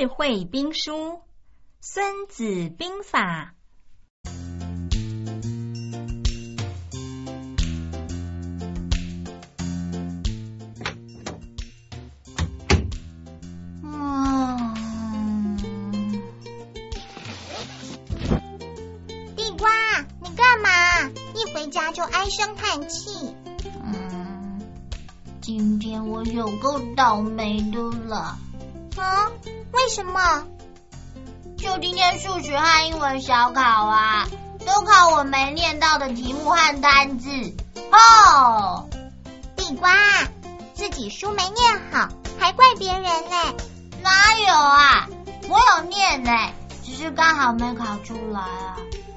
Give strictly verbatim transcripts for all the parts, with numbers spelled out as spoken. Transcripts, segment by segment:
智慧兵书《孙子兵法》。 家就唉声叹气。 嗯，今天我有够倒霉的了。 啊？为什么？ 就今天数学和英文小考啊，都考我没念到的题目和单字。哦， 地瓜，自己书没念好，还怪别人嘞？ 哪有啊？我有念嘞，只是刚好没考出来啊。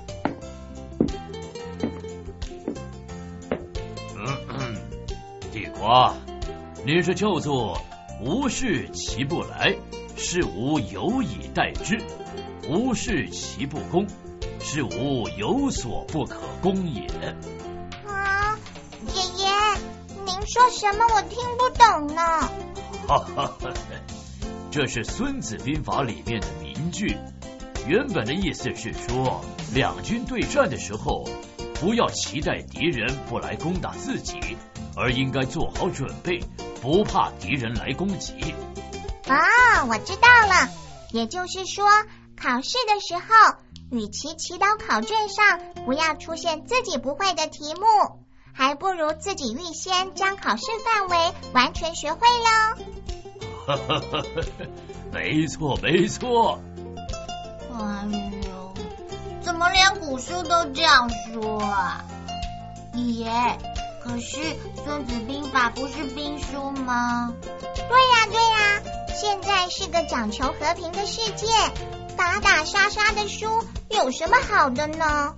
地瓜，你这叫做无事其不来，是吾有以待之；无事其不攻，是吾有所不可攻也。 啊，爷爷，您说什么我听不懂呢？ 哈哈哈，这是《孙子兵法》里面的名句，原本的意思是说，两军对战的时候，不要期待敌人不来攻打自己，而应该做好准备，不怕敌人来攻击。 啊，我知道了，也就是说，考试的时候，与其祈祷考卷上不要出现自己不会的题目，还不如自己预先将考试范围完全学会喽。 没错没错。 哎呦，怎么连古书都这样说啊？爷爷，可是《孙子兵法》不是兵书吗？ 对呀对呀，现在是个讲求和平的世界，打打杀杀的书有什么好的呢？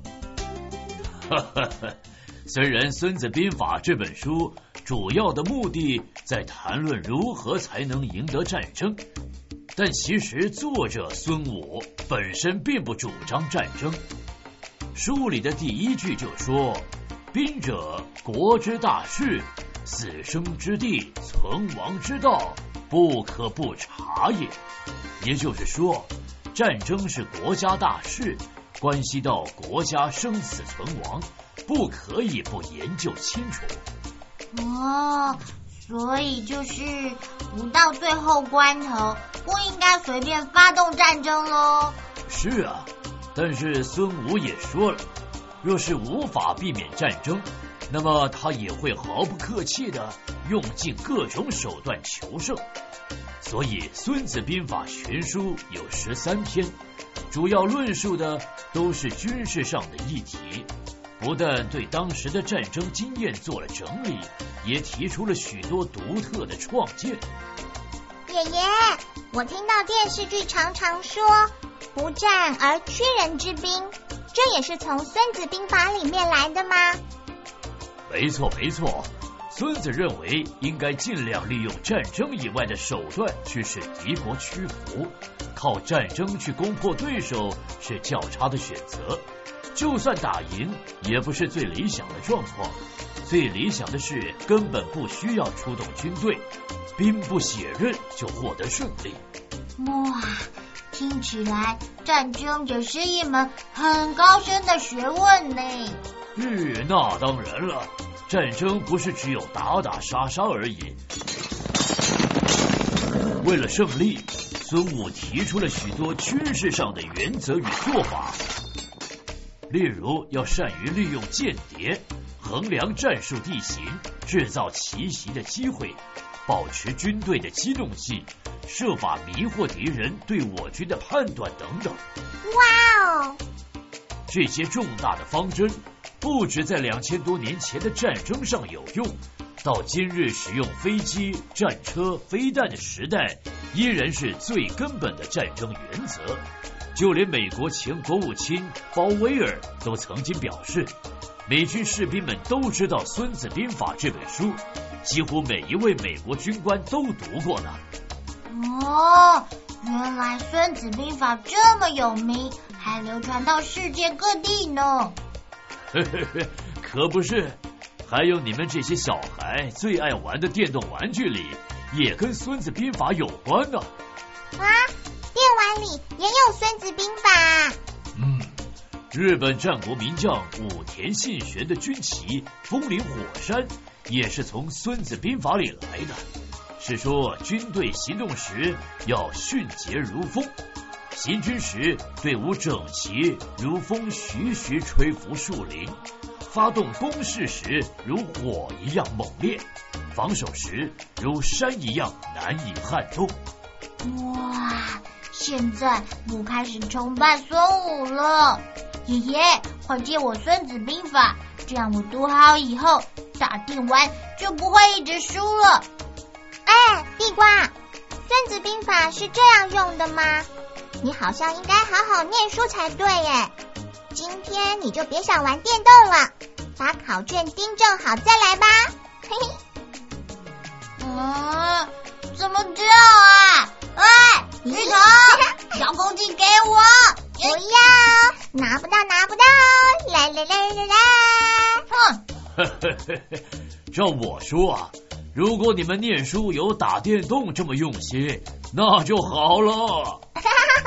虽然《孙子兵法》这本书主要的目的在谈论如何才能赢得战争，但其实作者孙武本身并不主张战争。书里的第一句就说，兵者，国之大事，死生之地，存亡之道，不可不察也。也就是说，战争是国家大事，关系到国家生死存亡，不可以不研究清楚。 哦，所以就是不到最后关头，不应该随便发动战争咯。 是啊，但是孙武也说了，若是无法避免战争，那么他也会毫不客气地用尽各种手段求胜。所以《孙子兵法》全书有十三篇，主要论述的都是军事上的议题，不但对当时的战争经验做了整理，也提出了许多独特的创建。 爷爷，我听到电视剧常常说不战而屈人之兵，这也是从《孙子兵法》里面来的吗？ 没错没错，孙子认为应该尽量利用战争以外的手段去使敌国屈服，靠战争去攻破对手是较差的选择，就算打赢也不是最理想的状况，最理想的是根本不需要出动军队，兵不血刃就获得胜利。 哇，听起来战争也是一门很高深的学问呢。 是，那当然了，战争不是只有打打杀杀而已。为了胜利，孙武提出了许多军事上的原则与做法，例如要善于利用间谍，衡量战术地形，制造奇袭的机会，保持军队的机动性，设法迷惑敌人对我军的判断等等。 哇哦！ 这些重大的方针不止在两千多年前的战争上有用，到今日使用飞机、战车、飞弹的时代，依然是最根本的战争原则。就连美国前国务卿鲍威尔都曾经表示，美军士兵们都知道《孙子兵法》这本书，几乎每一位美国军官都读过呢。 哦，原来《孙子兵法》这么有名，还流传到世界各地呢。 呵呵呵，可不是，还有你们这些小孩最爱玩的电动玩具里，也跟《孙子兵法》有关呢。 啊，电里也有《孙子兵法》。 嗯，日本战国名将武田信玄的军旗风林火山也是从《孙子兵法》里来的，是说军队行动时要迅捷如风，行军时队伍整齐如风徐徐吹拂树林，发动攻势时如火一样猛烈，防守时如山一样难以撼动。 哇，现在我开始崇拜孙武了。爷爷，快借我《孙子兵法》，这样我读好以后打电玩就不会一直输了。 哎，地瓜，《孙子兵法》是这样用的吗？你好像应该好好念书才对耶。今天你就别想玩电动了，把考卷订正好再来吧。嘿嘿。 嗯，怎么这样啊？哎，芋头，遥控器给我！ 不要，拿不到，拿不到！来来来来来！ 哼！ 照我说啊，如果你们念书有打电动这么用心，那就好了。